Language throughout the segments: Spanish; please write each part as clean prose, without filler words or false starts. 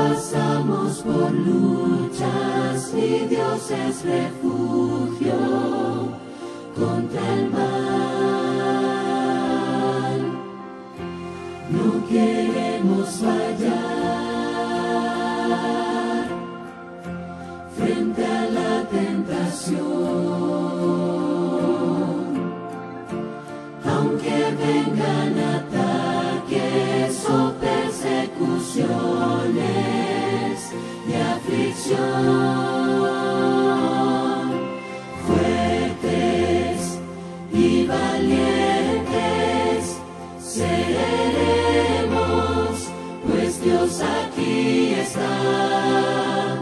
pasamos por luchas, mi Dios es refugio contra el mal. No queremos fallar frente a la tentación, aunque vengan ataques o persecuciones y aflicción, fuertes y valientes seremos, pues Dios aquí está.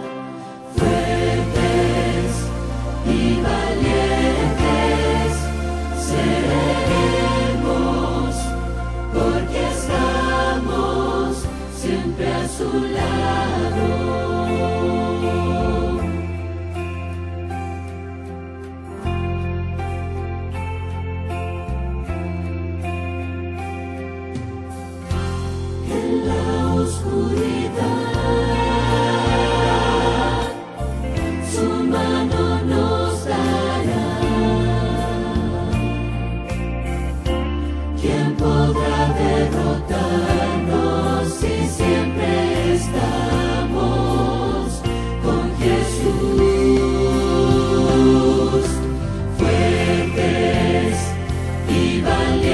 Fuertes y valientes seremos, porque estamos siempre a su lado. En la oscuridad, su mano nos dará. ¿Quién podrá derrotarnos si siempre estamos con Jesús? Fuertes y valientes